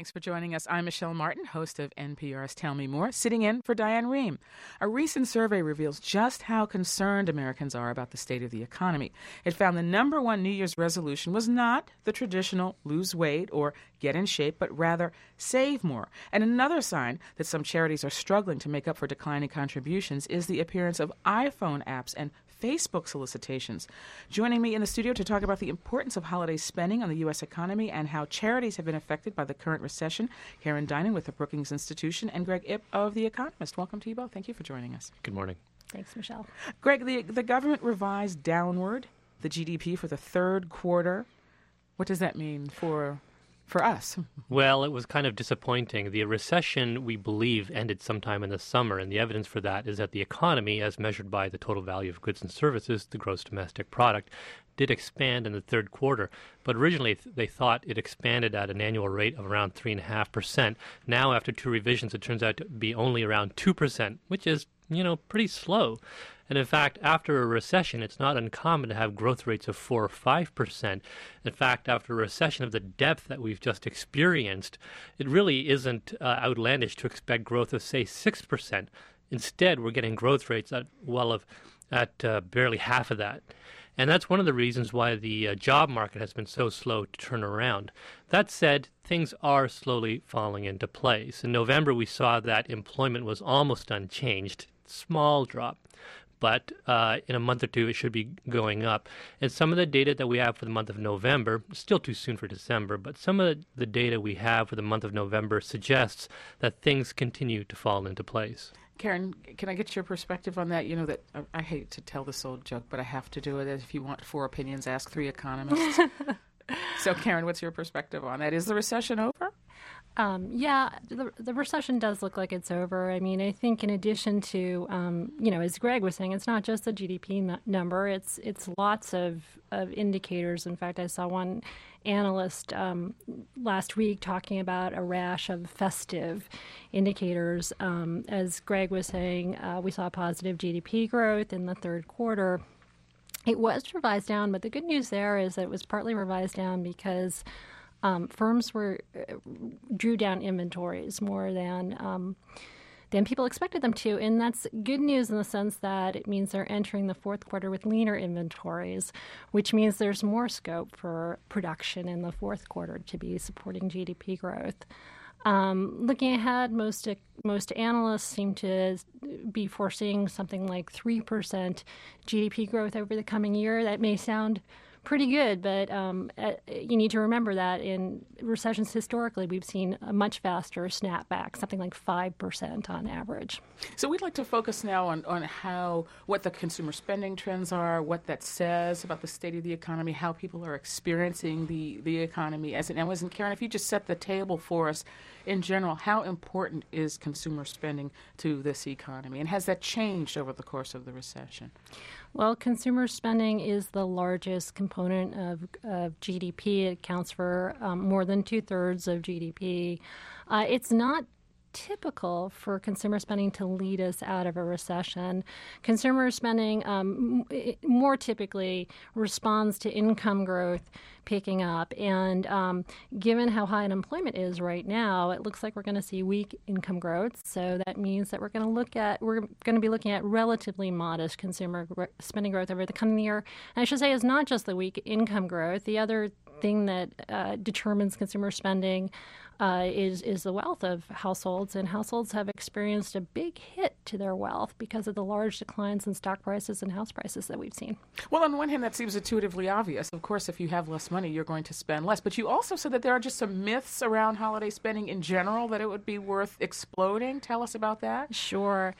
Thanks for joining us. I'm Michelle Martin, host of NPR's Tell Me More, sitting in for Diane Rehm. A recent survey reveals just how concerned Americans are about the state of the economy. It found the number one New Year's resolution was not the traditional lose weight or get in shape, but rather save more. And another sign that some charities are struggling to make up for declining contributions is the appearance of iPhone apps and Facebook solicitations. Joining me in the studio to talk about the importance of holiday spending on the U.S. economy and how charities have been affected by the current recession, Karen Dinan with the Brookings Institution and Greg Ip of The Economist. Welcome to you both. Thank you for joining us. Good morning. Thanks, Michelle. Greg, the government revised downward the GDP for the third quarter. What does that mean for us? Well, it was kind of disappointing. The recession, we believe, ended sometime in the summer, and the evidence for that is that the economy, as measured by the total value of goods and services, the gross domestic product, did expand in the third quarter. But originally, they thought it expanded at an annual rate of around 3.5%. Now, after two revisions, it turns out to be only around 2%, which is, pretty slow. And in fact, after a recession, it's not uncommon to have growth rates of 4 or 5%. In fact, after a recession of the depth that we've just experienced, it really isn't outlandish to expect growth of, say, 6%. Instead, we're getting growth rates at barely half of that. And that's one of the reasons why the job market has been so slow to turn around. That said, things are slowly falling into place. In November, we saw that employment was almost unchanged, small drop. But in a month or two, it should be going up. And some of the data that we have for the month of November, still too soon for December, but some of the data we have for the month of November suggests that things continue to fall into place. Karen, can I get your perspective on that? That I hate to tell this old joke, but I have to do it. If you want 4 opinions, ask 3 economists. So, Karen, what's your perspective on that? Is the recession over? The recession does look like it's over. I mean, I think in addition to, as Greg was saying, it's not just the GDP number. It's lots of indicators. In fact, I saw one analyst last week talking about a rash of festive indicators. As Greg was saying, we saw positive GDP growth in the third quarter. It was revised down, but the good news there is that it was partly revised down because firms drew down inventories more than people expected them to, and that's good news in the sense that it means they're entering the fourth quarter with leaner inventories, which means there's more scope for production in the fourth quarter to be supporting GDP growth. Looking ahead, most analysts seem to be foreseeing something like 3% GDP growth over the coming year. That may sound pretty good, but you need to remember that in recessions historically, we've seen a much faster snapback, something like 5% on average. So we'd like to focus now on what the consumer spending trends are, what that says about the state of the economy, how people are experiencing the economy as it now is. And Karen, if you just set the table for us in general, how important is consumer spending to this economy? And has that changed over the course of the recession? Well, consumer spending is the largest component of GDP. It accounts for more than 2/3 of GDP. It's not typical for consumer spending to lead us out of a recession. Consumer spending more typically responds to income growth picking up. And given how high unemployment is right now, it looks like we're going to see weak income growth. So that means that we're going to be looking at relatively modest consumer spending growth over the coming year. And I should say it's not just the weak income growth. The other thing that determines consumer spending is the wealth of households, and households have experienced a big hit to their wealth because of the large declines in stock prices and house prices that we've seen. Well, on the one hand, that seems intuitively obvious. Of course, if you have less money, you're going to spend less. But you also said that there are just some myths around holiday spending in general that it would be worth exploding. Tell us about that. Sure.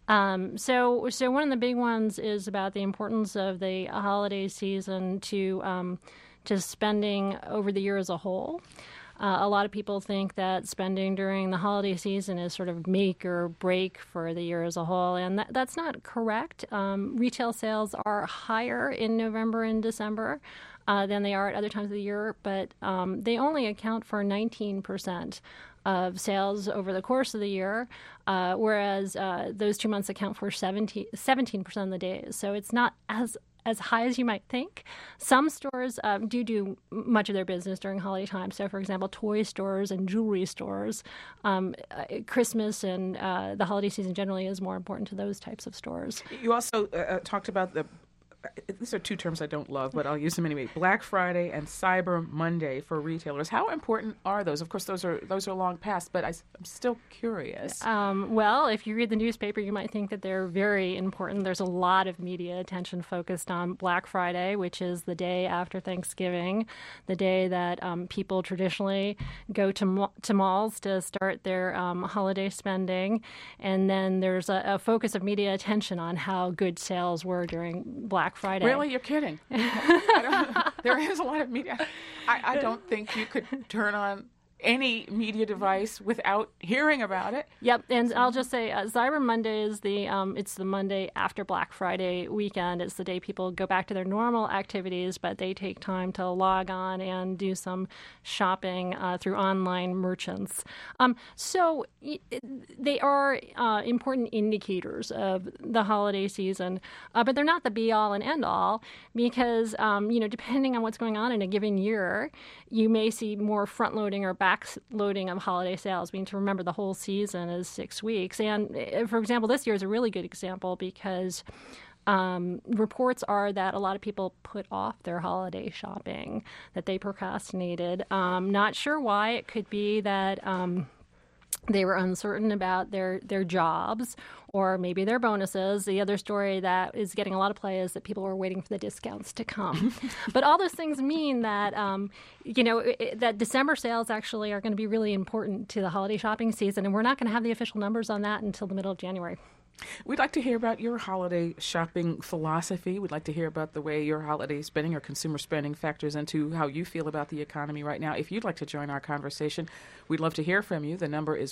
So one of the big ones is about the importance of the holiday season to spending over the year as a whole. A lot of people think that spending during the holiday season is sort of make or break for the year as a whole, and that's not correct. Retail sales are higher in November and December than they are at other times of the year, but they only account for 19% of sales over the course of the year, whereas those 2 months account for 17% of the days. So it's not as as high as you might think. Some stores do much of their business during holiday time. So, for example, toy stores and jewelry stores, Christmas and the holiday season generally is more important to those types of stores. You also talked about these are two terms I don't love, but I'll use them anyway. Black Friday and Cyber Monday for retailers. How important are those? Of course, those are long past, but I'm still curious. Well, if you read the newspaper, you might think that they're very important. There's a lot of media attention focused on Black Friday, which is the day after Thanksgiving, the day that people traditionally go to malls to start their holiday spending. And then there's a focus of media attention on how good sales were during Black Friday. Really? You're kidding. There is a lot of media. I don't think you could turn on any media device without hearing about it. Yep, and I'll just say Cyber Monday is it's the Monday after Black Friday weekend. It's the day people go back to their normal activities, but they take time to log on and do some shopping through online merchants. So they are important indicators of the holiday season, but they're not the be-all and end-all because, depending on what's going on in a given year, you may see more front-loading or back-loading of holiday sales. We need to remember the whole season is 6 weeks. And, for example, this year is a really good example because reports are that a lot of people put off their holiday shopping, that they procrastinated. Not sure why. It could be that they were uncertain about their jobs or maybe their bonuses. The other story that is getting a lot of play is that people were waiting for the discounts to come. But all those things mean that, that December sales actually are going to be really important to the holiday shopping season, and we're not going to have the official numbers on that until the middle of January. We'd like to hear about your holiday shopping philosophy. We'd like to hear about the way your holiday spending or consumer spending factors into how you feel about the economy right now. If you'd like to join our conversation, we'd love to hear from you. The number is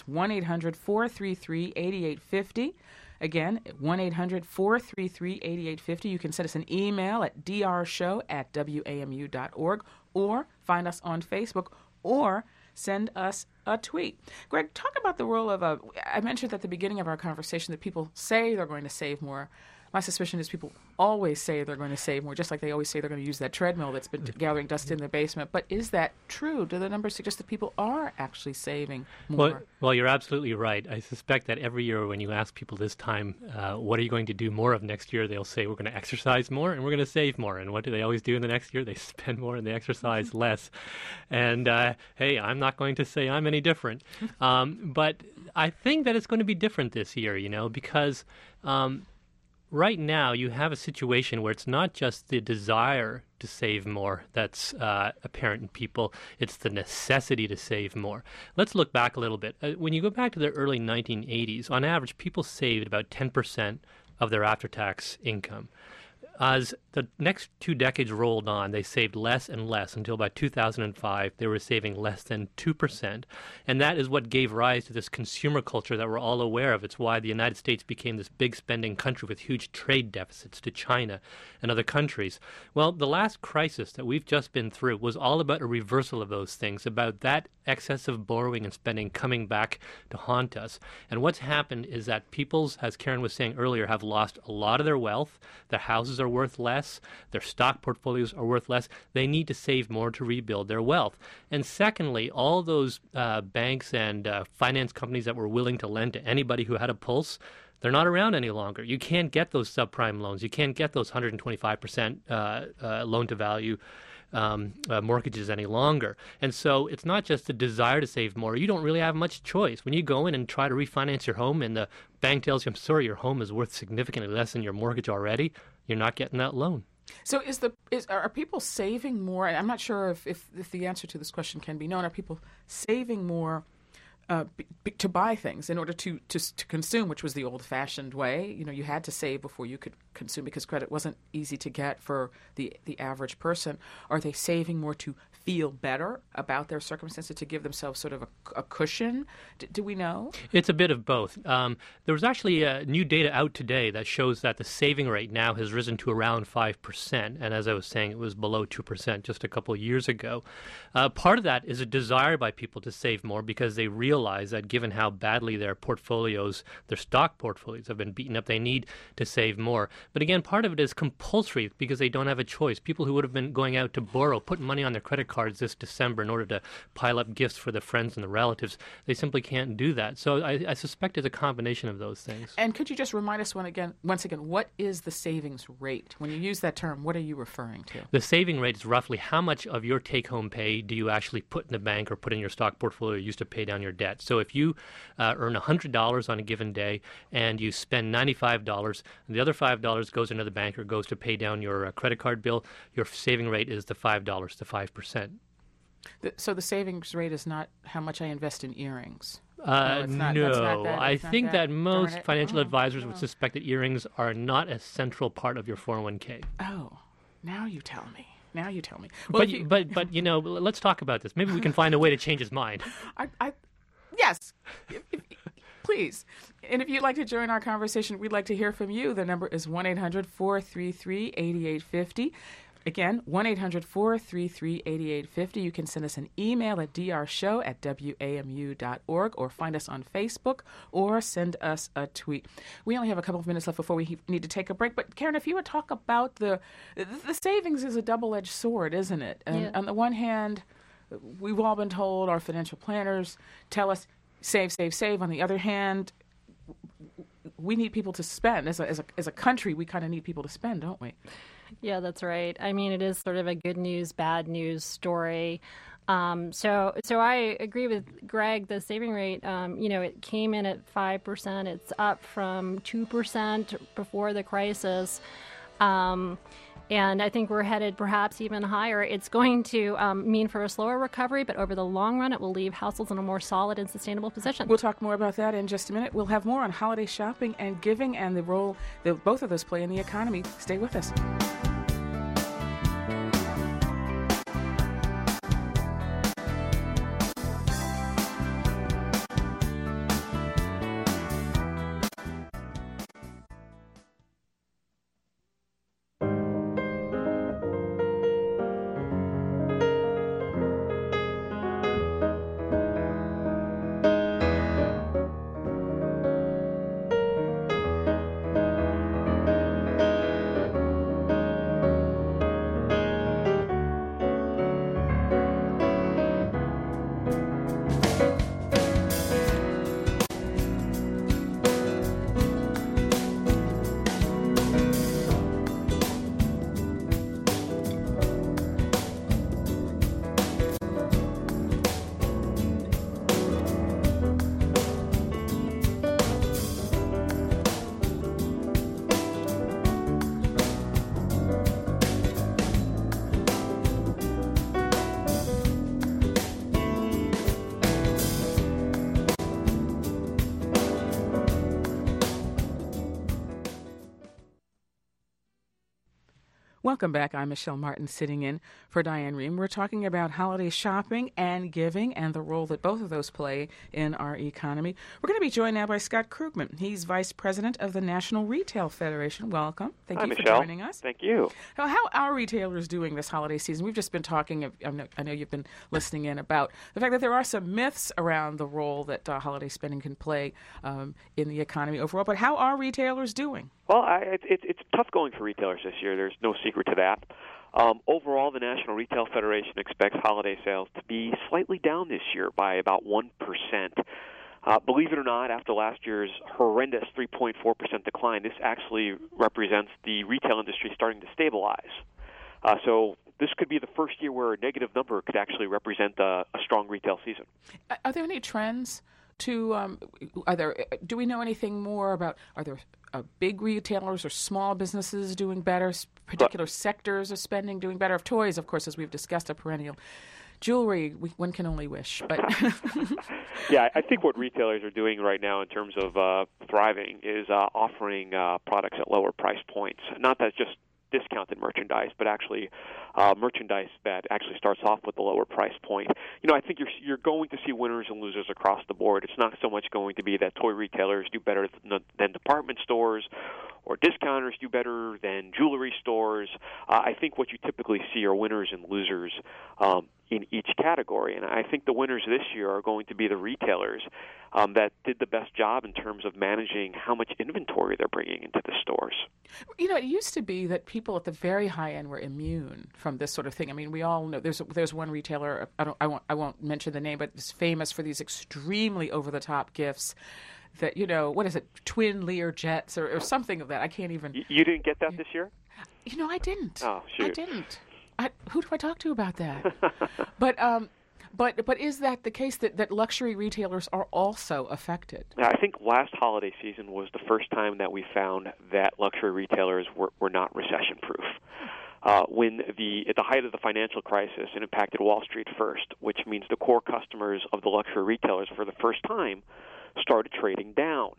1-800-433-8850. Again, 1-800-433-8850. You can send us an email at drshow@wamu.org or find us on Facebook or send us a tweet. Greg, talk about the role of I mentioned at the beginning of our conversation that people say they're going to save more. My suspicion is people always say they're going to save more, just like they always say they're going to use that treadmill that's been gathering dust in their basement. But is that true? Do the numbers suggest that people are actually saving more? Well, you're absolutely right. I suspect that every year when you ask people this time, what are you going to do more of next year, they'll say, we're going to exercise more and we're going to save more. And what do they always do in the next year? They spend more and they exercise less. And, hey, I'm not going to say I'm any different. But I think that it's going to be different this year, because right now, you have a situation where it's not just the desire to save more that's apparent in people, it's the necessity to save more. Let's look back a little bit. When you go back to the early 1980s, on average, people saved about 10% of their after-tax income. As the next 2 decades rolled on, they saved less and less until about 2005. They were saving less than 2%. And that is what gave rise to this consumer culture that we're all aware of. It's why the United States became this big spending country with huge trade deficits to China and other countries. Well, the last crisis that we've just been through was all about a reversal of those things, about that excessive borrowing and spending coming back to haunt us. And what's happened is that people, as Karen was saying earlier, have lost a lot of their wealth. Their houses are worth less. Their stock portfolios are worth less. They need to save more to rebuild their wealth. And secondly, all those banks and finance companies that were willing to lend to anybody who had a pulse, they're not around any longer. You can't get those subprime loans. You can't get those 125% loan-to-value mortgages any longer. And so it's not just the desire to save more. You don't really have much choice. When you go in and try to refinance your home and the bank tells you, I'm sorry, your home is worth significantly less than your mortgage already, you're not getting that loan. So are people saving more? And I'm not sure if the answer to this question can be known. Are people saving more to buy things in order to consume, which was the old-fashioned way? You had to save before you could consume because credit wasn't easy to get for the average person. Are they saving more to feel better about their circumstances, to give themselves sort of a cushion? Do we know? It's a bit of both. There was actually new data out today that shows that the saving rate now has risen to around 5%. And as I was saying, it was below 2% just a couple of years ago. Part of that is a desire by people to save more because they realize that given how badly their portfolios, their stock portfolios have been beaten up, they need to save more. But again, part of it is compulsory because they don't have a choice. People who would have been going out to borrow, putting money on their credit cards this December in order to pile up gifts for the friends and the relatives, they simply can't do that. So I suspect it's a combination of those things. And could you just remind us once again, what is the savings rate? When you use that term, what are you referring to? The saving rate is roughly how much of your take-home pay do you actually put in the bank or put in your stock portfolio used to pay down your debt. So if you earn $100 on a given day and you spend $95, and the other $5 goes into the bank or goes to pay down your credit card bill, your saving rate is the $5 to 5%. So the savings rate is not how much I invest in earrings? No, I think that most financial advisors would suspect that earrings are not a central part of your 401k. Oh, now you tell me. Well, but you know, let's talk about this. Maybe we can find a way to change his mind. Yes, please. And if you'd like to join our conversation, we'd like to hear from you. The number is 1-800-433-8850. Again, 1-800-433-8850. You can send us an email at drshow@wamu.org or find us on Facebook or send us a tweet. We only have a couple of minutes left before we need to take a break. But, Karen, if you would talk about the savings is a double-edged sword, isn't it? And yeah. On the one hand, we've all been told, our financial planners tell us, save, save, save. On the other hand, we need people to spend. As a country, we kind of need people to spend, don't we? Yeah, that's right. I mean, it is sort of a good news, bad news story. So I agree with Greg. The saving rate, it came in at 5%. It's up from 2% before the crisis. And I think we're headed perhaps even higher. It's going to mean for a slower recovery, but over the long run, it will leave households in a more solid and sustainable position. We'll talk more about that in just a minute. We'll have more on holiday shopping and giving and the role that both of those play in the economy. Stay with us. Welcome back. I'm Michelle Martin, sitting in for Diane Rehm. We're talking about holiday shopping and giving and the role that both of those play in our economy. We're going to be joined now by Scott Krugman. He's Vice President of the National Retail Federation. Welcome. Thank you for joining us. Thank you. Now, how are retailers doing this holiday season? We've just been talking, I know you've been listening in, about the fact that there are some myths around the role that holiday spending can play in the economy overall. But how are retailers doing? Well, it's tough going for retailers this year. There's no secret to that. Overall, the National Retail Federation expects holiday sales to be slightly down this year by about 1%. Believe it or not, after last year's horrendous 3.4% decline, this actually represents the retail industry starting to stabilize. So this could be the first year where a negative number could actually represent a strong retail season. Are there any trends to do we know anything more about, are there big retailers or small businesses doing better, particular sectors of spending doing better? Of toys, of course, as we've discussed, a perennial. Jewelry, one can only wish. But yeah, I think what retailers are doing right now in terms of thriving is offering products at lower price points. Not that just discounted merchandise, but actually merchandise that actually starts off with a lower price point. You know, I think you're going to see winners and losers across the board. It's not so much going to be that toy retailers do better than department stores or discounters do better than jewelry stores. I think what you typically see are winners and losers. in each category. And I think the winners this year are going to be the retailers that did the best job in terms of managing how much inventory they're bringing into the stores. You know, it used to be that people at the very high end were immune from this sort of thing. I mean, we all know there's one retailer, I won't mention the name, but it's famous for these extremely over-the-top gifts that, you know, what is it, twin Lear jets or something of that. I can't even... You didn't get that this year? You know, I didn't. Oh, shoot. I didn't. Who do I talk to about that? But is that the case that luxury retailers are also affected? I think last holiday season was the first time that we found that luxury retailers were not recession-proof. When at the height of the financial crisis, it impacted Wall Street first, which means the core customers of the luxury retailers for the first time started trading down.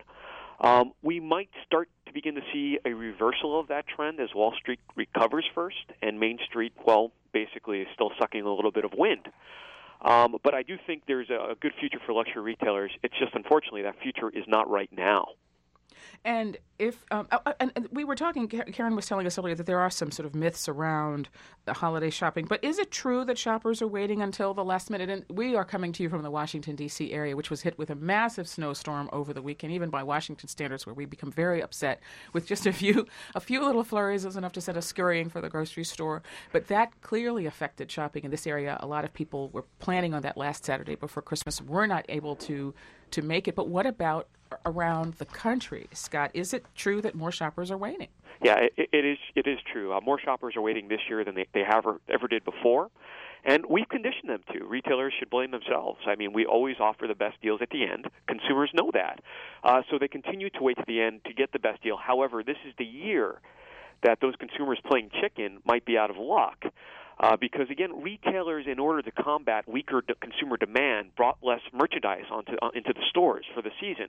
We might start to begin to see a reversal of that trend as Wall Street recovers first, and Main Street, well, basically is still sucking a little bit of wind. But I do think there's a good future for luxury retailers. It's just, unfortunately, that future is not right now. And if and we were talking, Karen was telling us earlier that there are some sort of myths around the holiday shopping. But is it true that shoppers are waiting until the last minute? And we are coming to you from the Washington, D.C. area, which was hit with a massive snowstorm over the weekend, even by Washington standards, where we become very upset with just a few little flurries is enough to send us scurrying for the grocery store. But that clearly affected shopping in this area. A lot of people were planning on that last Saturday before Christmas. We're not able to make it. But what about around the country, Scott? Is it true that more shoppers are waiting? Yeah, it is true. More shoppers are waiting this year than they ever did before, and we've conditioned them to. Retailers should blame themselves. I mean, we always offer the best deals at the end. Consumers know that, so they continue to wait to the end to get the best deal. However, this is the year that those consumers playing chicken might be out of luck. Because, again, retailers, in order to combat weaker consumer demand, brought less merchandise into the stores for the season.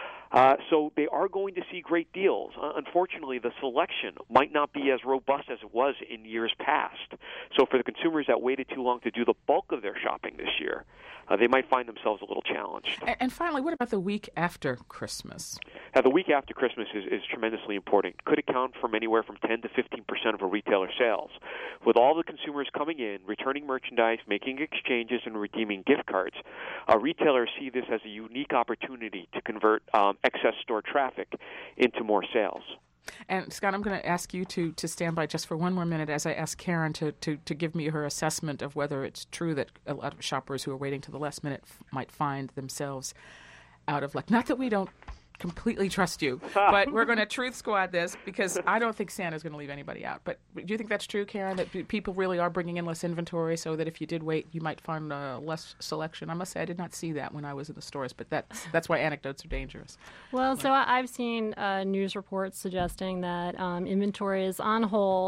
So they are going to see great deals. Unfortunately, the selection might not be as robust as it was in years past. So for the consumers that waited too long to do the bulk of their shopping this year, they might find themselves a little challenged. And finally, what about the week after Christmas? The week after Christmas is tremendously important. Could account for anywhere from 10 to 15% of a retailer's sales. With all the consumers coming in, returning merchandise, making exchanges, and redeeming gift cards, retailers see this as a unique opportunity to convert excess store traffic into more sales. And, Scott, I'm going to ask you to stand by just for one more minute as I ask Karen to give me her assessment of whether it's true that a lot of shoppers who are waiting to the last minute might find themselves out of luck. Not that we don't completely trust you, but we're going to truth squad this because I don't think Santa's going to leave anybody out. But do you think that's true, Karen, that people really are bringing in less inventory so that if you did wait, you might find less selection? I must say I did not see that when I was in the stores, but that's why anecdotes are dangerous. Well, so I've seen news reports suggesting that inventories on the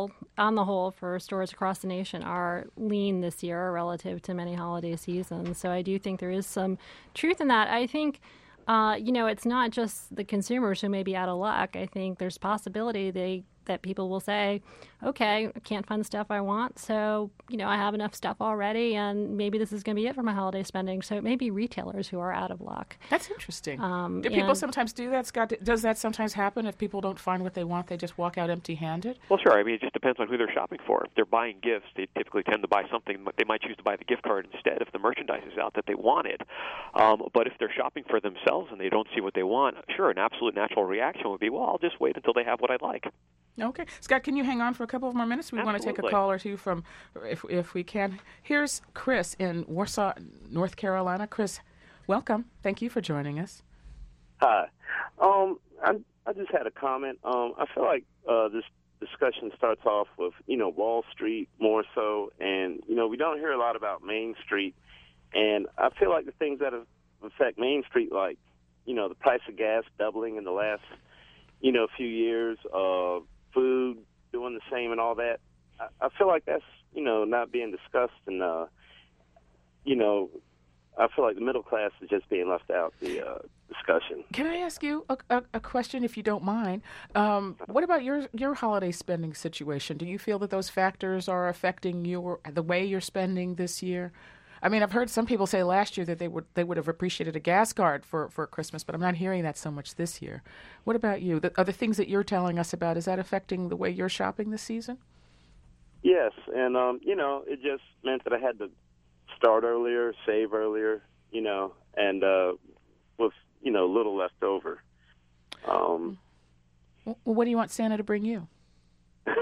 whole for stores across the nation are lean this year relative to many holiday seasons. So I do think there is some truth in that. I think it's not just the consumers who may be out of luck. I think there's possibility that people will say, okay, I can't find the stuff I want, so, I have enough stuff already, and maybe this is going to be it for my holiday spending. So it may be retailers who are out of luck. That's interesting. Do people sometimes do that, Scott? Does that sometimes happen if people don't find what they want, they just walk out empty-handed? Well, sure. I mean, it just depends on who they're shopping for. If they're buying gifts, they typically tend to buy something. They might choose to buy the gift card instead if the merchandise is out that they wanted. But if they're shopping for themselves and they don't see what they want, sure, an absolute natural reaction would be, well, I'll just wait until they have what I like. Okay. Scott, can you hang on for a couple of more minutes? We Absolutely. Want to take a call or two from, if we can. Here's Chris in Warsaw, North Carolina. Chris, welcome. Thank you for joining us. Hi. I just had a comment. I feel like this discussion starts off with, Wall Street more so, and, we don't hear a lot about Main Street. And I feel like the things that affect Main Street, like, the price of gas doubling in the last, few years, food doing the same and all that, I feel like that's, not being discussed, and, I feel like the middle class is just being left out the discussion. Can I ask you a question, if you don't mind? What about your holiday spending situation? Do you feel that those factors are affecting the way you're spending this year? I mean, I've heard some people say last year that they would have appreciated a gas card for Christmas, but I'm not hearing that so much this year. What about you? Are the things that you're telling us about, is that affecting the way you're shopping this season? Yes, and, it just meant that I had to start earlier, save earlier, and with, little left over. Well, what do you want Santa to bring you? I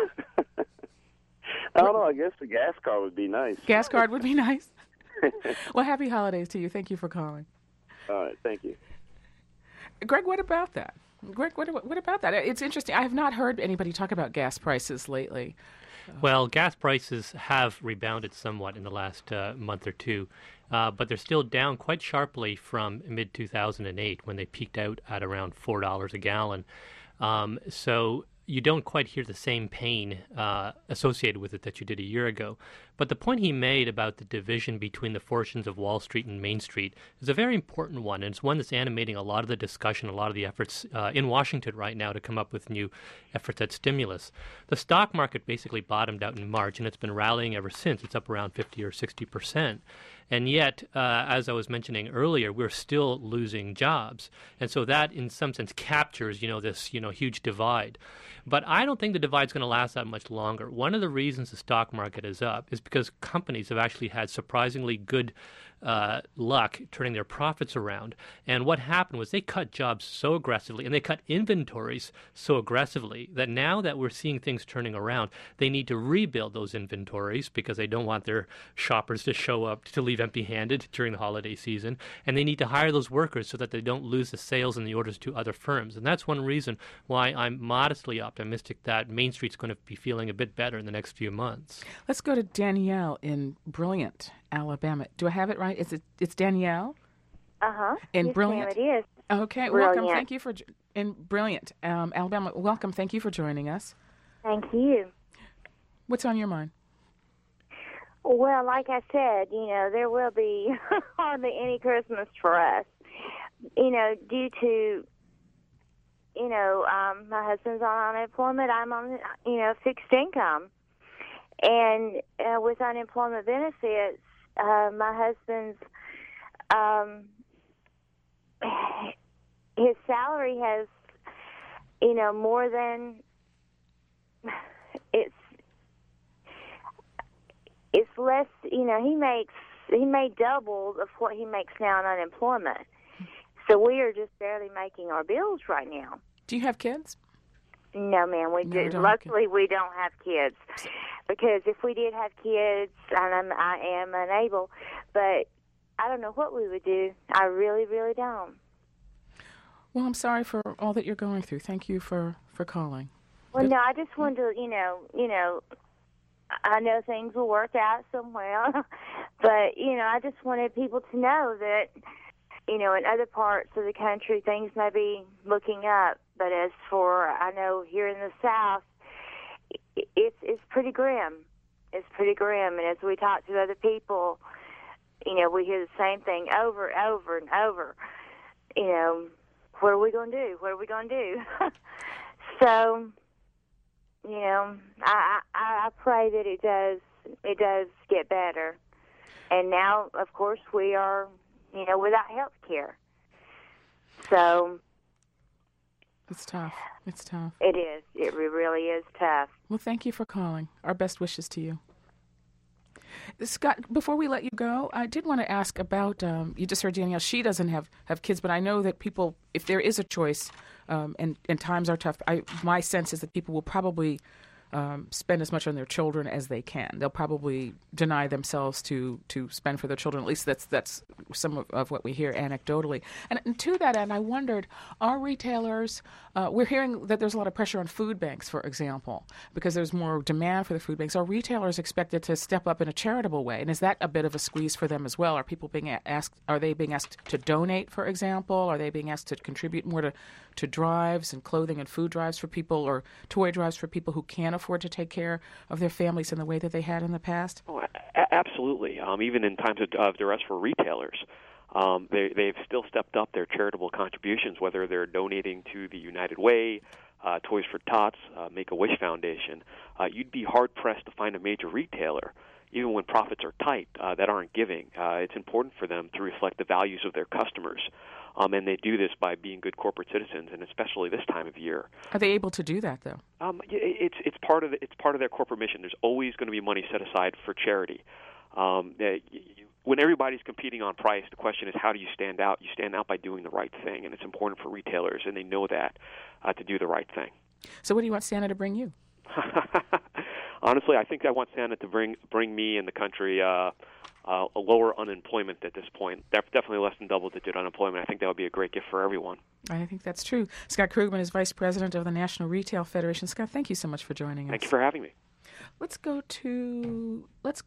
don't know. I guess the gas card would be nice. Gas card would be nice. Well, happy holidays to you. Thank you for calling. All right. Thank you. Greg, what about that? Greg, what about that? It's interesting. I have not heard anybody talk about gas prices lately. Well, gas prices have rebounded somewhat in the last month or two, but they're still down quite sharply from mid-2008 when they peaked out at around $4 a gallon. So you don't quite hear the same pain associated with it that you did a year ago. But the point he made about the division between the fortunes of Wall Street and Main Street is a very important one, and it's one that's animating a lot of the discussion, a lot of the efforts in Washington right now to come up with new efforts at stimulus. The stock market basically bottomed out in March, and it's been rallying ever since. It's up around 50 or 60%. And yet, as I was mentioning earlier, we're still losing jobs. And so that, in some sense, captures, this, huge divide. But I don't think the divide's going to last that much longer. One of the reasons the stock market is up is because companies have actually had surprisingly good luck turning their profits around. And what happened was they cut jobs so aggressively and they cut inventories so aggressively that now that we're seeing things turning around, they need to rebuild those inventories because they don't want their shoppers to show up to leave empty-handed during the holiday season. And they need to hire those workers so that they don't lose the sales and the orders to other firms. And that's one reason why I'm modestly optimistic that Main Street's going to be feeling a bit better in the next few months. Let's go to Danielle in Brilliant, Alabama. Do I have it right? It's Danielle? Uh-huh. In yes, Brilliant? Ma'am, it is. Okay, Brilliant. welcome. Thank you for... In Brilliant, Alabama. Welcome. Thank you for joining us. Thank you. What's on your mind? Well, like I said, there will be hardly any Christmas for us, due to, my husband's on unemployment. I'm on, fixed income. And with unemployment benefits, my husband's, his salary has, more than, it's less, he made double of what he makes now in unemployment. So we are just barely making our bills right now. Do you have kids? No, ma'am, we do. Luckily, we don't have kids. Because if we did have kids, and I am unable, but I don't know what we would do. I really, really don't. Well, I'm sorry for all that you're going through. Thank you for calling. Well, no, I just wanted to, I know things will work out somewhere, but, I just wanted people to know that, in other parts of the country, things may be looking up. But as for, I know here in the South, it's pretty grim. It's pretty grim. And as we talk to other people, we hear the same thing over and over and over. What are we going to do? What are we going to do? So, I pray that it does get better. And now, of course, we are, without health care. So it's tough. It's tough. It is. It really is tough. Well, thank you for calling. Our best wishes to you. Scott, before we let you go, I did want to ask about, you just heard Danielle, she doesn't have kids, but I know that people, if there is a choice, and times are tough, my sense is that people will probably spend as much on their children as they can. They'll probably deny themselves to spend for their children. At least that's some of what we hear anecdotally. And to that end, I wondered, are retailers, we're hearing that there's a lot of pressure on food banks, for example, because there's more demand for the food banks. Are retailers expected to step up in a charitable way? And is that a bit of a squeeze for them as well? Are people being asked, are they being asked to donate, for example? Are they being asked to contribute more to drives and clothing and food drives for people, or toy drives for people who can't afford to take care of their families in the way that they had in the past? Oh, absolutely. Even in times of duress for retailers, they've still stepped up their charitable contributions, whether they're donating to the United Way, Toys for Tots, Make-A-Wish Foundation. You'd be hard-pressed to find a major retailer, even when profits are tight, that aren't giving. It's important for them to reflect the values of their customers. And they do this by being good corporate citizens, and especially this time of year. Are they able to do that, though? It's part of their corporate mission. There's always going to be money set aside for charity. when everybody's competing on price, the question is, how do you stand out? You stand out by doing the right thing, and it's important for retailers, and they know that, to do the right thing. So what do you want Santa to bring you? Honestly, I think I want Santa to bring me and the country a lower unemployment at this point. Definitely less than double-digit unemployment. I think that would be a great gift for everyone. I think that's true. Scott Krugman is Vice President of the National Retail Federation. Scott, thank you so much for joining us. Thank you for having me. Let's go to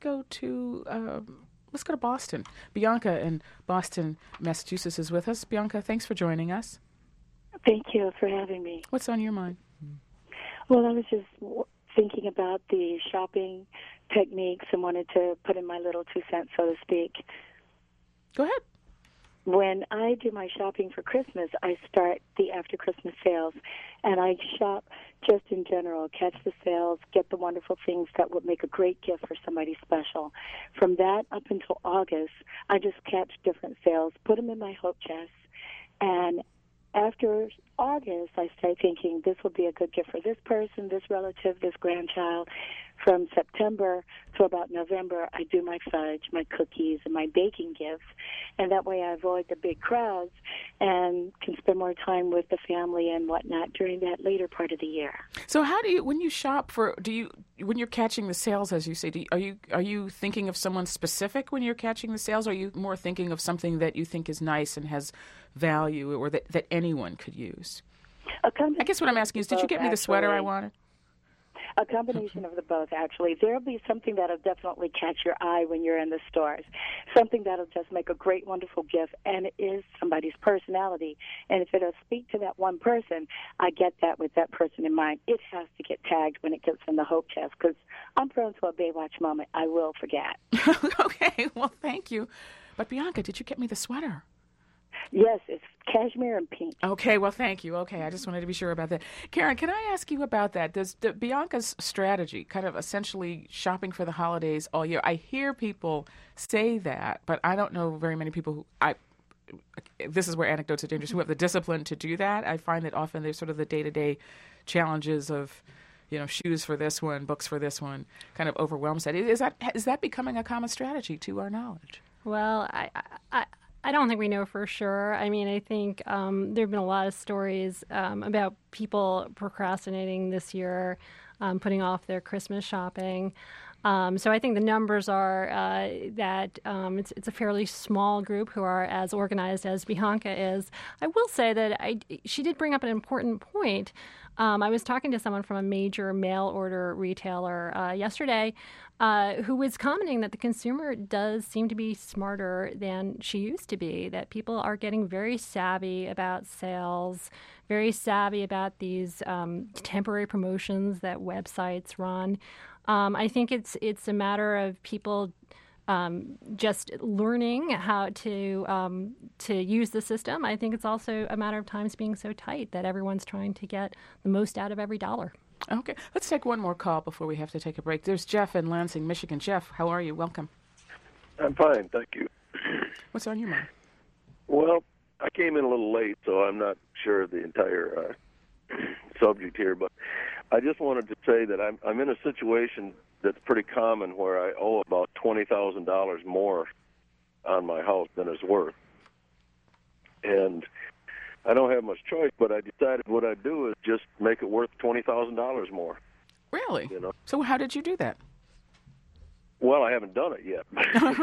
Boston. Bianca in Boston, Massachusetts is with us. Bianca, thanks for joining us. Thank you for having me. What's on your mind? Well, I was just thinking about the shopping techniques and wanted to put in my little 2 cents, so to speak. Go ahead. When I do my shopping for Christmas, I start the after Christmas sales, and I shop just in general, catch the sales, get the wonderful things that would make a great gift for somebody special. From that up until August, I just catch different sales, put them in my hope chest, and after August, I start thinking this will be a good gift for this person, this relative, this grandchild. From September to about November, I do my fudge, my cookies, and my baking gifts, and that way I avoid the big crowds and can spend more time with the family and whatnot during that later part of the year. So how do you, when you shop for, when you're catching the sales, as you say, are you thinking of someone specific when you're catching the sales, or are you more thinking of something that you think is nice and has value, or that anyone could use? I guess what I'm asking is, did you get me the sweater I wanted? A combination of the both, actually. There'll be something that'll definitely catch your eye when you're in the stores, something that'll just make a great, wonderful gift, and it is somebody's personality. And if it'll speak to that one person, I get that with that person in mind. It has to get tagged when it gets in the hope chest, because I'm prone to a Baywatch moment. I will forget. Okay, well, thank you. But, Bianca, did you get me the sweater? Yes, it's cashmere and pink. Okay, well, thank you. Okay, I just wanted to be sure about that. Karen, can I ask you about that? Does Bianca's strategy, kind of essentially shopping for the holidays all year, I hear people say that, but I don't know very many people who, this is where anecdotes are dangerous, who have the discipline to do that. I find that often there's sort of the day-to-day challenges of, shoes for this one, books for this one, kind of overwhelms that. Is that becoming a common strategy to our knowledge? Well, I don't think we know for sure. I mean, I think there have been a lot of stories about people procrastinating this year, putting off their Christmas shopping. So I think the numbers are that it's a fairly small group who are as organized as Bianca is. I will say that she did bring up an important point. I was talking to someone from a major mail order retailer yesterday who was commenting that the consumer does seem to be smarter than she used to be, that people are getting very savvy about sales, very savvy about these temporary promotions that websites run. I think it's a matter of people just learning how to use the system. I think it's also a matter of times being so tight that everyone's trying to get the most out of every dollar. Okay, let's take one more call before we have to take a break. There's Jeff in Lansing, Michigan. Jeff, how are you? Welcome. I'm fine, thank you. What's on your mind? Well, I came in a little late, so I'm not sure of the entire subject here, but I just wanted to say that I'm in a situation that's pretty common where I owe about $20,000 more on my house than it's worth. And I don't have much choice, but I decided what I'd do is just make it worth $20,000 more. Really? So how did you do that? Well, I haven't done it yet.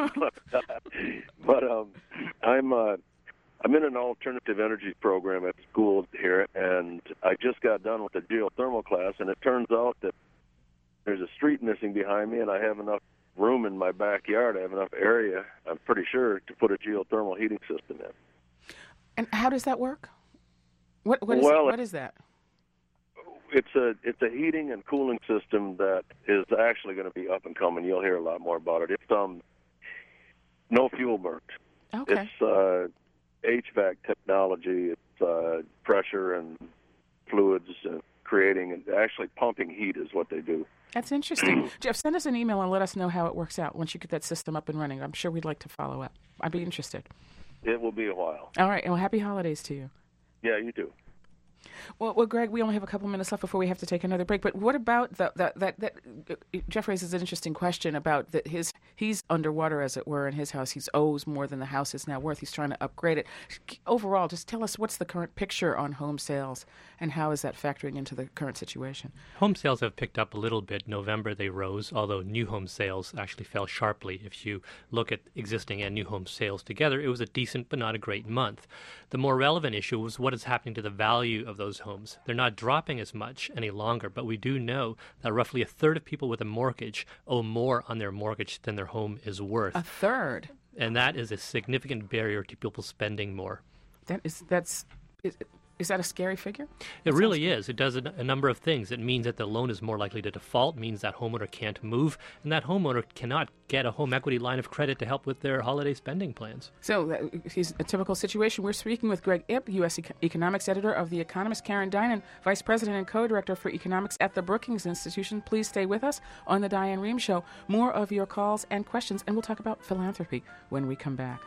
but I'm in an alternative energy program at school here, and I just got done with the geothermal class, and it turns out that there's a street missing behind me, and I have enough room in my backyard. I have enough area, I'm pretty sure, to put a geothermal heating system in. And how does that work? What is that? It's a heating and cooling system that is actually going to be up and coming. You'll hear a lot more about it. It's no fuel burnt. Okay. It's HVAC technology. It's pressure and fluids creating and actually pumping heat is what they do. That's interesting. Jeff, send us an email and let us know how it works out once you get that system up and running. I'm sure we'd like to follow up. I'd be interested. It will be a while. All right. Well, happy holidays to you. Yeah, you too. Well, Greg, we only have a couple minutes left before we have to take another break. But what about that Jeff raises an interesting question about that he's underwater, as it were, in his house. He owes more than the house is now worth. He's trying to upgrade it. Overall, just tell us what's the current picture on home sales and how is that factoring into the current situation? Home sales have picked up a little bit. November they rose, although new home sales actually fell sharply. If you look at existing and new home sales together, it was a decent but not a great month. The more relevant issue was what is happening to the value of those homes. They're not dropping as much any longer, but we do know that roughly a third of people with a mortgage owe more on their mortgage than their home is worth. A third? And that is a significant barrier to people spending more. Is that a scary figure? It really is. It does a number of things. It means that the loan is more likely to default, means that homeowner can't move, and that homeowner cannot get a home equity line of credit to help with their holiday spending plans. So he's a typical situation. We're speaking with Greg Ip, U.S. Economics Editor of The Economist, Karen Dinan, Vice President and Co-Director for Economics at the Brookings Institution. Please stay with us on The Diane Rehm Show. More of your calls and questions, and we'll talk about philanthropy when we come back.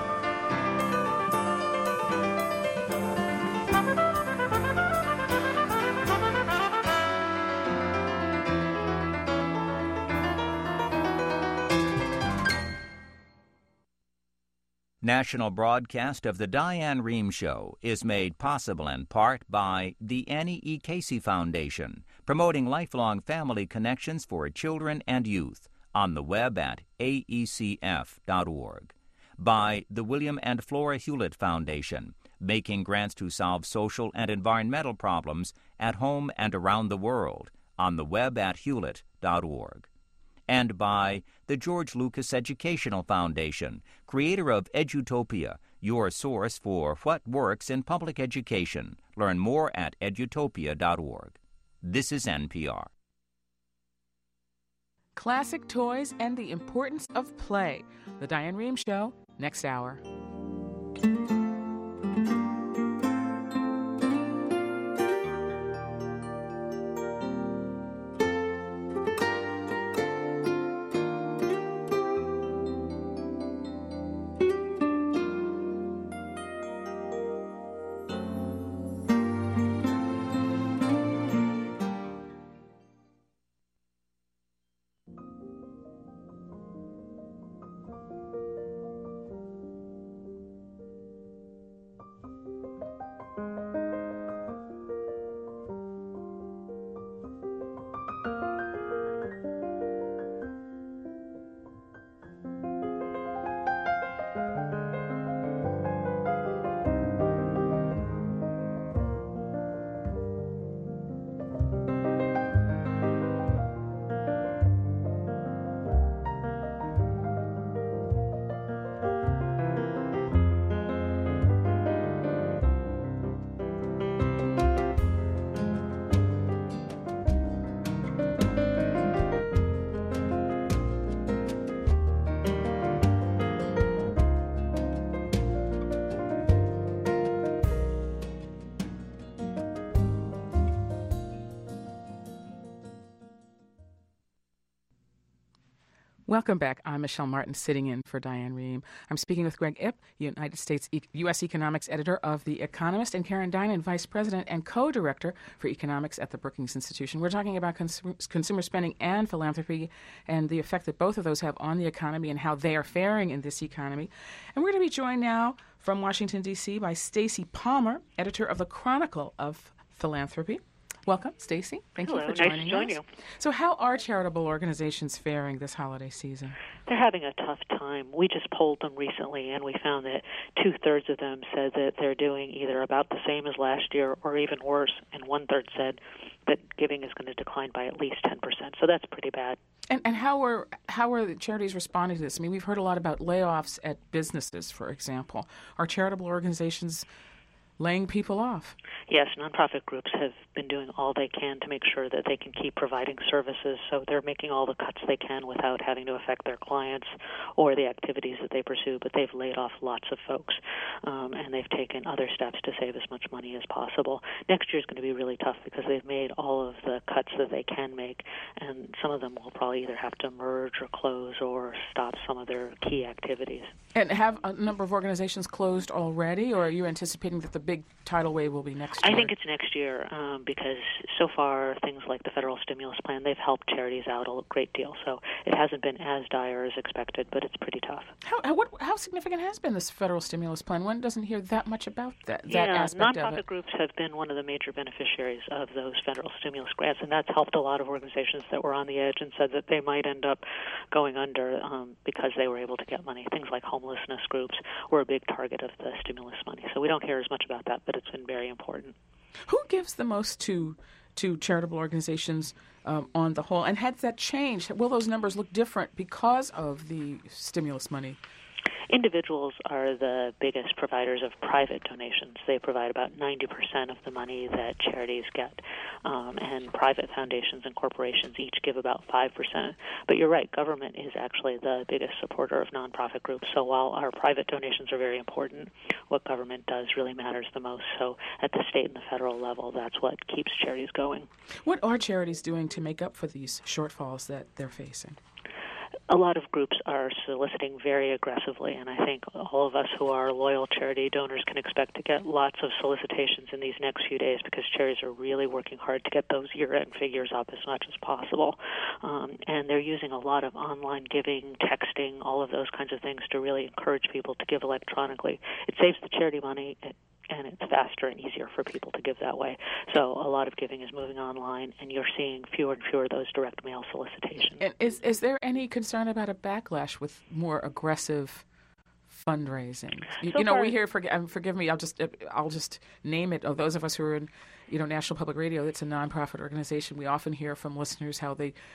National broadcast of the Diane Rehm Show is made possible in part by the Annie E. Casey Foundation, promoting lifelong family connections for children and youth on the web at aecf.org. By the William and Flora Hewlett Foundation, making grants to solve social and environmental problems at home and around the world on the web at hewlett.org. And by the George Lucas Educational Foundation, creator of Edutopia, your source for what works in public education. Learn more at edutopia.org. This is NPR. Classic toys and the importance of play. The Diane Rehm Show, next hour. Welcome back. I'm Michelle Martin, sitting in for Diane Rehm. I'm speaking with Greg Ip, United States U.S. Economics Editor of The Economist, and Karen Dinan, Vice President and Co-Director for Economics at the Brookings Institution. We're talking about consumer spending and philanthropy and the effect that both of those have on the economy and how they are faring in this economy. And we're going to be joined now from Washington, D.C. by Stacey Palmer, editor of the Chronicle of Philanthropy. Welcome, Stacey. Thank you for joining us. Nice to join you. So how are charitable organizations faring this holiday season? They're having a tough time. We just polled them recently, and we found that 2/3 of them said that they're doing either about the same as last year or even worse, and 1/3 said that giving is going to decline by at least 10%. So that's pretty bad. And how are the charities responding to this? I mean, we've heard a lot about layoffs at businesses, for example. Are charitable organizations laying people off? Yes, nonprofit groups have been doing all they can to make sure that they can keep providing services, so they're making all the cuts they can without having to affect their clients or the activities that they pursue, but they've laid off lots of folks, and they've taken other steps to save as much money as possible. Next year is going to be really tough because they've made all of the cuts that they can make, and some of them will probably either have to merge or close or stop some of their key activities. And have a number of organizations closed already, or are you anticipating that the big tidal wave will be next year? I think it's next year because so far things like the federal stimulus plan, they've helped charities out a great deal. So it hasn't been as dire as expected, but it's pretty tough. How significant has been this federal stimulus plan? One doesn't hear that much about that aspect of it. Nonprofit groups have been one of the major beneficiaries of those federal stimulus grants, and that's helped a lot of organizations that were on the edge and said that they might end up going under because they were able to get money. Things like homelessness groups were a big target of the stimulus money. So we don't hear as much about that, but it's been very important. Who gives the most to charitable organizations on the whole? And has that changed? Will those numbers look different because of the stimulus money? Individuals are the biggest providers of private donations. They provide about 90% of the money that charities get, and private foundations and corporations each give about 5%. But you're right, government is actually the biggest supporter of nonprofit groups. So while our private donations are very important, what government does really matters the most. So at the state and the federal level, that's what keeps charities going. What are charities doing to make up for these shortfalls that they're facing? A lot of groups are soliciting very aggressively, and I think all of us who are loyal charity donors can expect to get lots of solicitations in these next few days because charities are really working hard to get those year-end figures up as much as possible. And they're using a lot of online giving, texting, all of those kinds of things to really encourage people to give electronically. It saves the charity money, and it's faster and easier for people to give that way. So a lot of giving is moving online, and you're seeing fewer and fewer of those direct mail solicitations. And is there any concern about a backlash with more aggressive fundraising? We hear. Forgive me. I'll just name it. Those of us who are in, National Public Radio, it's a nonprofit organization. We often hear from listeners how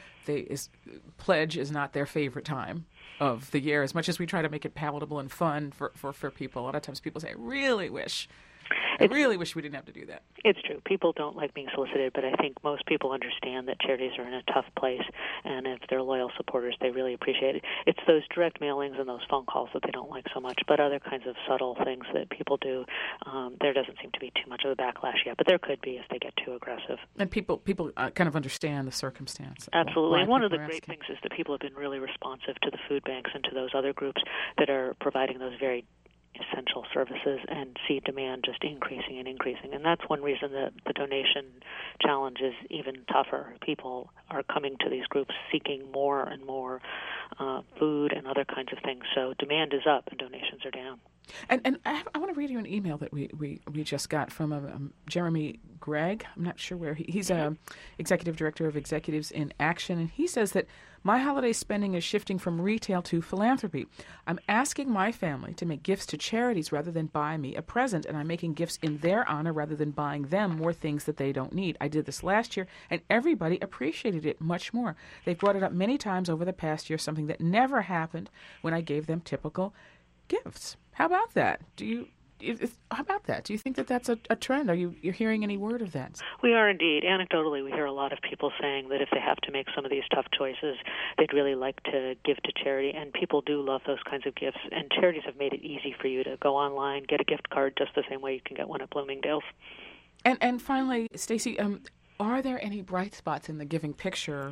pledge is not their favorite time of the year. As much as we try to make it palatable and fun for people, a lot of times people say, I really wish we didn't have to do that. It's true. People don't like being solicited, but I think most people understand that charities are in a tough place, and if they're loyal supporters, they really appreciate it. It's those direct mailings and those phone calls that they don't like so much, but other kinds of subtle things that people do, there doesn't seem to be too much of a backlash yet, but there could be if they get too aggressive. And people kind of understand the circumstance. Absolutely. And one of the great things is that people have been really responsive to the food banks and to those other groups that are providing those very essential services and see demand just increasing and increasing. And that's one reason that the donation challenge is even tougher. People are coming to these groups seeking more and more food and other kinds of things. So demand is up and donations are down. And I want to read you an email that we just got from Jeremy Gregg. I'm not sure where he's executive director of Executives in Action, and he says that my holiday spending is shifting from retail to philanthropy. I'm asking my family to make gifts to charities rather than buy me a present, and I'm making gifts in their honor rather than buying them more things that they don't need. I did this last year, and everybody appreciated it much more. They've brought it up many times over the past year, something that never happened when I gave them typical gifts. How about that? How about that? Do you think that that's a trend? You're hearing any word of that? We are indeed. Anecdotally, we hear a lot of people saying that if they have to make some of these tough choices, they'd really like to give to charity, and people do love those kinds of gifts, and charities have made it easy for you to go online, get a gift card just the same way you can get one at Bloomingdale's. And finally, Stacey, are there any bright spots in the giving picture?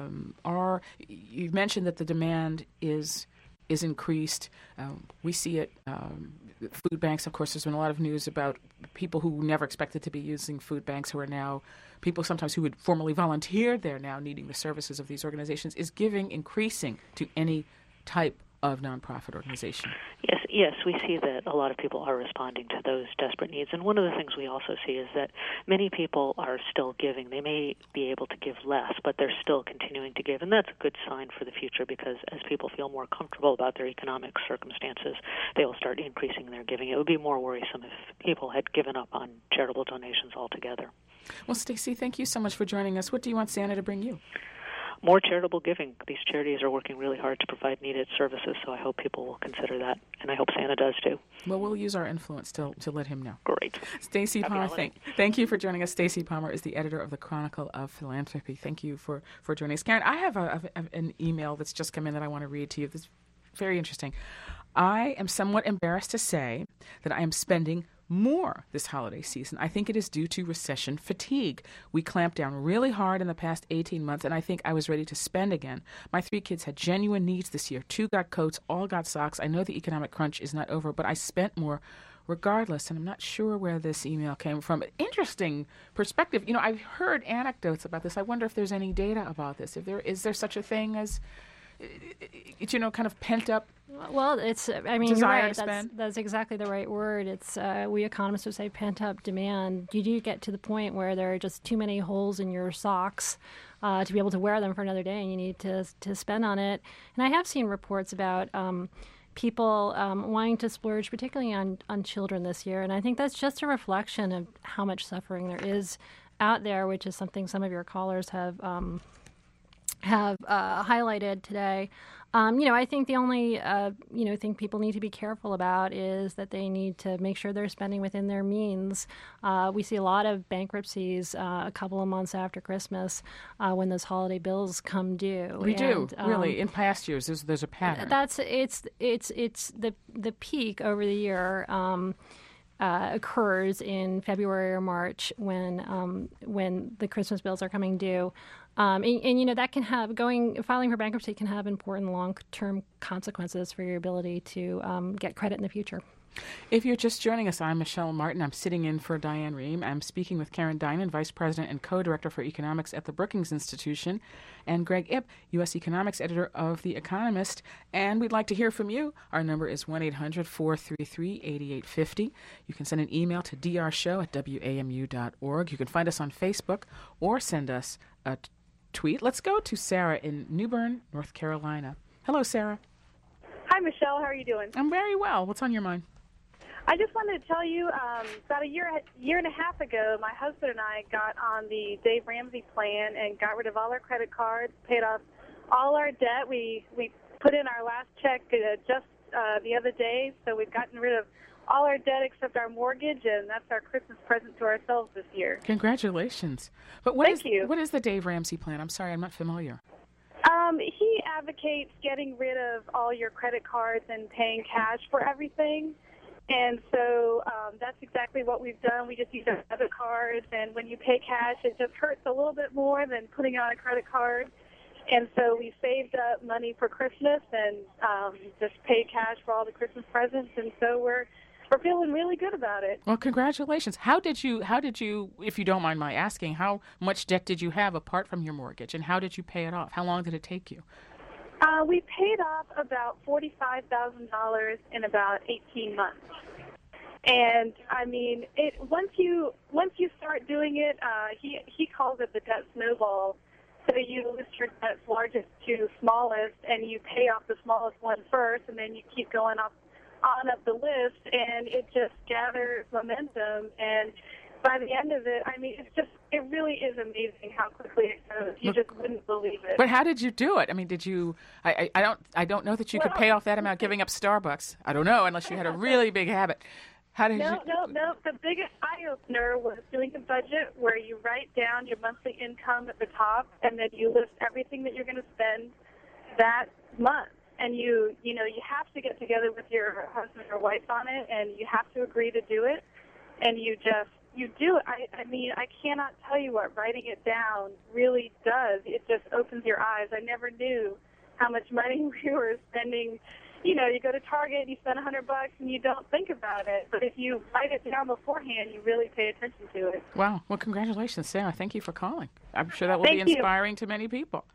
You mentioned that the demand is increased. We see it. Food banks, of course, there's been a lot of news about people who never expected to be using food banks who are now people sometimes who would formerly volunteer there now needing the services of these organizations. Is giving increasing to any type of nonprofit organization? Yes, we see that a lot of people are responding to those desperate needs. And one of the things we also see is that many people are still giving. They may be able to give less, but they're still continuing to give. And that's a good sign for the future because as people feel more comfortable about their economic circumstances, they will start increasing their giving. It would be more worrisome if people had given up on charitable donations altogether. Well, Stacey, thank you so much for joining us. What do you want Santa to bring you? More charitable giving. These charities are working really hard to provide needed services, so I hope people will consider that, and I hope Santa does too. Well, we'll use our influence to let him know. Great. Stacey Palmer, thank you for joining us. Stacey Palmer is the editor of the Chronicle of Philanthropy. Thank you for joining us. Karen, I have an email that's just come in that I want to read to you. It's very interesting. I am somewhat embarrassed to say that I am spending more this holiday season. I think it is due to recession fatigue. We clamped down really hard in the past 18 months, and I think I was ready to spend again. My 3 kids had genuine needs this year. 2 got coats, all got socks. I know the economic crunch is not over, but I spent more regardless, and I'm not sure where this email came from, but interesting perspective. I've heard anecdotes about this. I wonder if there's any data about this. Is there such a thing as, kind of pent up? Well, you're desire right. to spend? That's exactly the right word. It's we economists would say pent up demand. You do get to the point where there are just too many holes in your socks to be able to wear them for another day, and you need to spend on it. And I have seen reports about people wanting to splurge, particularly on children this year. And I think that's just a reflection of how much suffering there is out there, which is something some of your callers have highlighted today. I think the only thing people need to be careful about is that they need to make sure they're spending within their means. We see a lot of bankruptcies a couple of months after Christmas when those holiday bills come due. We do, really. In past years, there's a pattern. It's the peak over the year. Occurs in February or March when the Christmas bills are coming due. That can filing for bankruptcy can have important long-term consequences for your ability to get credit in the future. If you're just joining us, I'm Michelle Martin. I'm sitting in for Diane Rehm. I'm speaking with Karen Dinan, Vice President and Co-Director for Economics at the Brookings Institution, and Greg Ip, U.S. Economics Editor of The Economist. And we'd like to hear from you. Our number is 1-800-433-8850. You can send an email to drshow@wamu.org. You can find us on Facebook or send us a tweet. Let's go to Sarah in New Bern, North Carolina. Hello, Sarah. Hi, Michelle. How are you doing? I'm very well. What's on your mind? I just wanted to tell you, about a year and a half ago, my husband and I got on the Dave Ramsey plan and got rid of all our credit cards, paid off all our debt. We put in our last check just the other day, so we've gotten rid of all our debt except our mortgage, and that's our Christmas present to ourselves this year. Congratulations. But Thank you. What is the Dave Ramsey plan? I'm sorry, I'm not familiar. He advocates getting rid of all your credit cards and paying cash for everything. And so that's exactly what we've done. We just use our debit cards, and when you pay cash, it just hurts a little bit more than putting on a credit card. And so we saved up money for Christmas and just paid cash for all the Christmas presents, and so we're feeling really good about it. Well, congratulations. How did you, if you don't mind my asking, how much debt did you have apart from your mortgage, and how did you pay it off? How long did it take you? We paid off about $45,000 in about 18 months. And I mean, once you start doing it, he calls it the debt snowball. So you list your debts largest to smallest, and you pay off the smallest one first, and then you keep going on up the list, and it just gathers momentum. And by the end of it, I mean, it really is amazing how quickly it goes. You just wouldn't believe it. But how did you do it? I mean, did you? I don't know that you could pay off that amount giving up Starbucks. I don't know, unless you had a really big habit. How did you? No. The biggest eye-opener was doing a budget where you write down your monthly income at the top, and then you list everything that you're going to spend that month. And you have to get together with your husband or wife on it, and you have to agree to do it. And you do it. I mean, I cannot tell you what writing it down really does. It just opens your eyes. I never knew how much money we were spending. You go to Target and you spend $100 and you don't think about it. But if you write it down beforehand, you really pay attention to it. Wow. Well, congratulations, Sarah. Thank you for calling. I'm sure that will be inspiring to many people.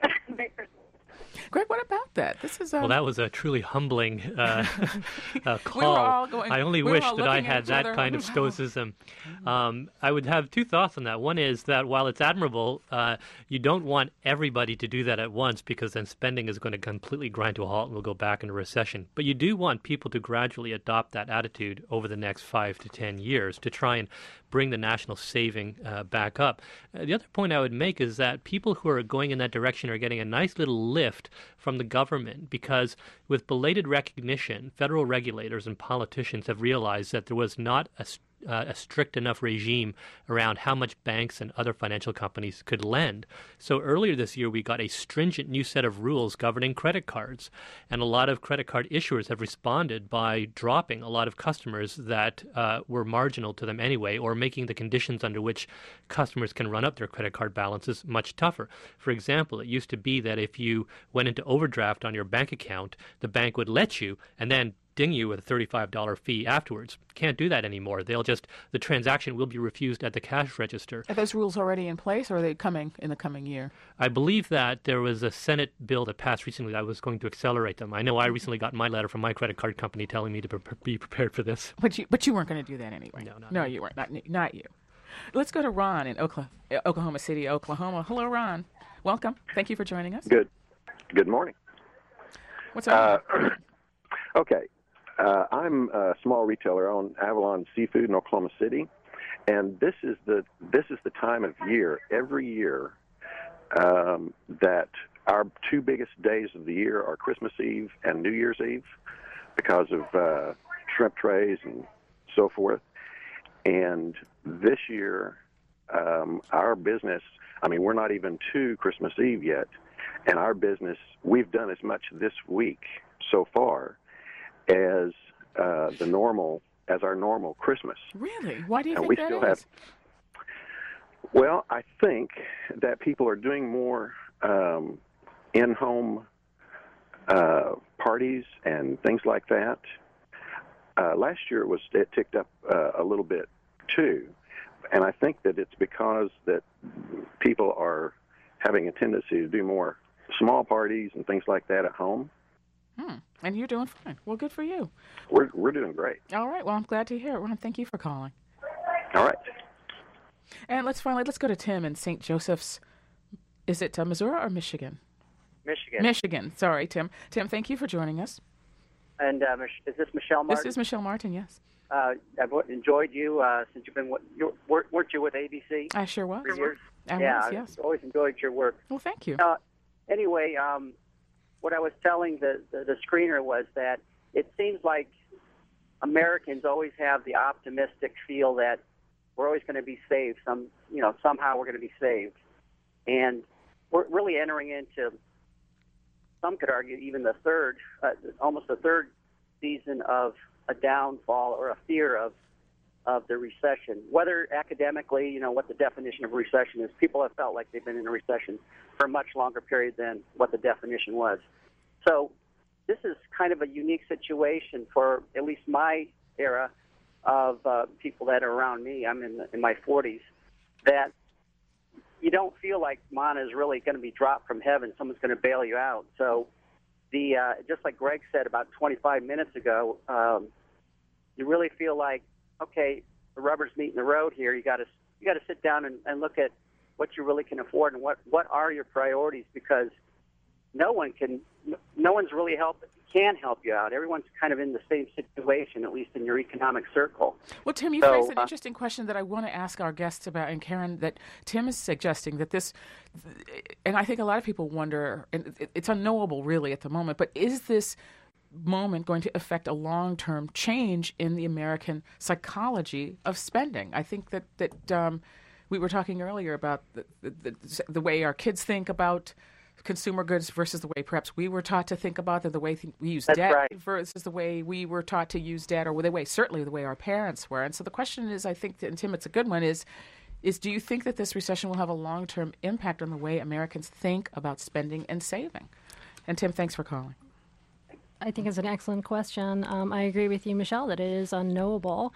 Greg, what about that? This is well, that was a truly humbling call. We were all I only wish that I had that kind of stoicism. I would have two thoughts on that. One is that while it's admirable, you don't want everybody to do that at once, because then spending is going to completely grind to a halt and we'll go back into recession. But you do want people to gradually adopt that attitude over the next 5 to 10 years to try and bring the national saving back up. The other point I would make is that people who are going in that direction are getting a nice little lift from the government, because with belated recognition, federal regulators and politicians have realized that there was not a strict enough regime around how much banks and other financial companies could lend. So earlier this year, we got a stringent new set of rules governing credit cards. And a lot of credit card issuers have responded by dropping a lot of customers that were marginal to them anyway, or making the conditions under which customers can run up their credit card balances much tougher. For example, it used to be that if you went into overdraft on your bank account, the bank would let you and then ding you with a $35 fee afterwards. Can't do that anymore. The transaction will be refused at the cash register. Are those rules already in place, or are they coming in the coming year? I believe that there was a Senate bill that passed recently that was going to accelerate them. I know I recently got my letter from my credit card company telling me to be prepared for this. But you weren't going to do that anyway. No, you weren't. Not you. Let's go to Ron in Oklahoma City, Oklahoma. Hello, Ron. Welcome. Thank you for joining us. Good morning. What's up? Okay. I'm a small retailer on Avalon Seafood in Oklahoma City, and this is the time of year every year that our two biggest days of the year are Christmas Eve and New Year's Eve because of shrimp trays and so forth. And this year, our business, we're not even to Christmas Eve yet, and our business, we've done as much this week so far as our normal Christmas. Really? Why do you think we that still is? Well, I think that people are doing more in-home parties and things like that. Last year it ticked up a little bit too, and I think that it's because that people are having a tendency to do more small parties and things like that at home. And you're doing fine. Well, good for you. We're doing great. All right. Well, I'm glad to hear it, Ron. Thank you for calling. All right. And let's go to Tim in St. Joseph's. Is it Missouri or Michigan? Michigan. Sorry, Tim. Tim, thank you for joining us. And is this Michelle Martin? This is Michelle Martin, yes. I've enjoyed you since you've been, weren't you with ABC? I sure was. For years? I was, yes. I've always enjoyed your work. Well, thank you. Anyway, what I was telling the screener was that it seems like Americans always have the optimistic feel that we're always going to be saved. Somehow we're going to be saved. And we're really entering into, some could argue, even almost the third season of a downfall or a fear of the recession. Whether academically, what the definition of a recession is, people have felt like they've been in a recession for a much longer period than what the definition was. So this is kind of a unique situation for at least my era of people that are around me. I'm in my 40s, that you don't feel like manna is really going to be dropped from heaven. Someone's going to bail you out. So just like Greg said about 25 minutes ago, you really feel like, okay, the rubber's meeting the road here. You got to sit down and look at what you really can afford and what are your priorities, because no one's really can help you out. Everyone's kind of in the same situation, at least in your economic circle. Well, Tim, you raised an interesting question that I want to ask our guests about, and Karen, that Tim is suggesting that this, and I think a lot of people wonder, and it's unknowable really at the moment, but is this moment going to affect a long-term change in the American psychology of spending? I think that we were talking earlier about the way our kids think about consumer goods versus the way perhaps we were taught to think about them, the way we use debt versus the way we were taught to use debt, or certainly the way our parents were. And so the question is, I think, and Tim, it's a good one, is do you think that this recession will have a long-term impact on the way Americans think about spending and saving? And Tim, thanks for calling. I think it's an excellent question. I agree with you, Michelle, that it is unknowable.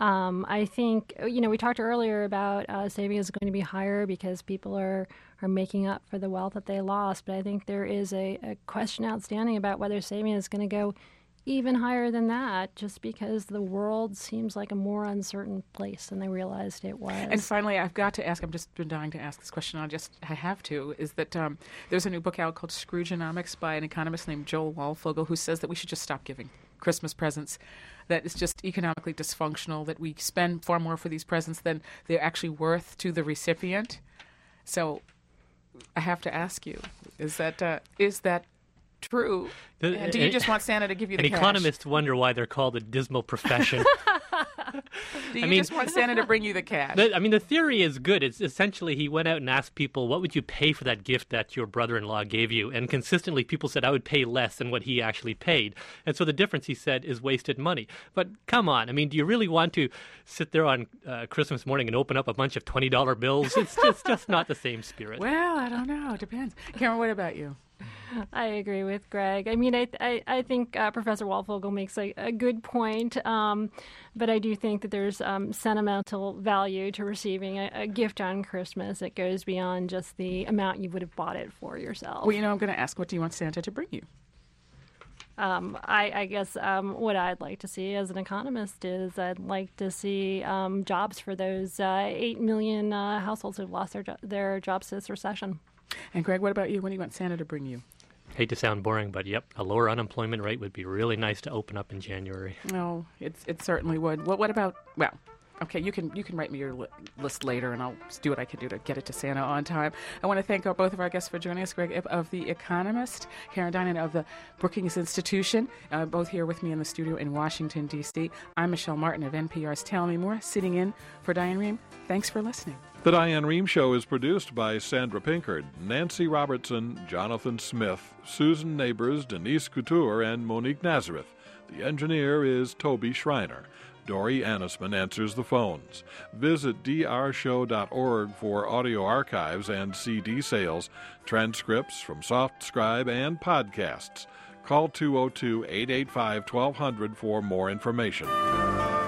I think, we talked earlier about saving is going to be higher because people are making up for the wealth that they lost. But I think there is a question outstanding about whether saving is going to go even higher than that, just because the world seems like a more uncertain place than they realized it was. And finally, I've got to ask, I've just been dying to ask this question, I have to, is that there's a new book out called Scroogeonomics by an economist named Joel Waldfogel, who says that we should just stop giving Christmas presents, that it's just economically dysfunctional, that we spend far more for these presents than they're actually worth to the recipient. So I have to ask you, is that true? And do you just want Santa to give you the cash? Economists wonder why they're called a dismal profession. Do you just want Santa to bring you the cash? The theory is good. It's essentially he went out and asked people, what would you pay for that gift that your brother-in-law gave you? And consistently people said, I would pay less than what he actually paid. And so the difference, he said, is wasted money. But come on. Do you really want to sit there on Christmas morning and open up a bunch of $20 bills? It's just not the same spirit. Well, I don't know. It depends. Karen, what about you? I agree with Greg. I mean, I think Professor Waldfogel makes a good point, but I do think that there's sentimental value to receiving a gift on Christmas that goes beyond just the amount you would have bought it for yourself. Well, I'm going to ask, what do you want Santa to bring you? I guess what I'd like to see as an economist is I'd like to see jobs for those 8 million households who've lost their jobs this recession. And Greg, what about you? What do you want Santa to bring you? Hate to sound boring, but yep, a lower unemployment rate would be really nice to open up in January. No, it certainly would. What about, well, okay, you can write me your list later, and I'll do what I can do to get it to Santa on time. I want to thank both of our guests for joining us, Greg Ip of The Economist, Karen Dinan of the Brookings Institution, both here with me in the studio in Washington, D.C. I'm Michelle Martin of NPR's Tell Me More, sitting in for Diane Rehm. Thanks for listening. The Diane Rehm Show is produced by Sandra Pinkard, Nancy Robertson, Jonathan Smith, Susan Neighbors, Denise Couture, and Monique Nazareth. The engineer is Toby Schreiner. Dory Annisman answers the phones. Visit drshow.org for audio archives and CD sales, transcripts from SoftScribe, and podcasts. Call 202-885-1200 for more information.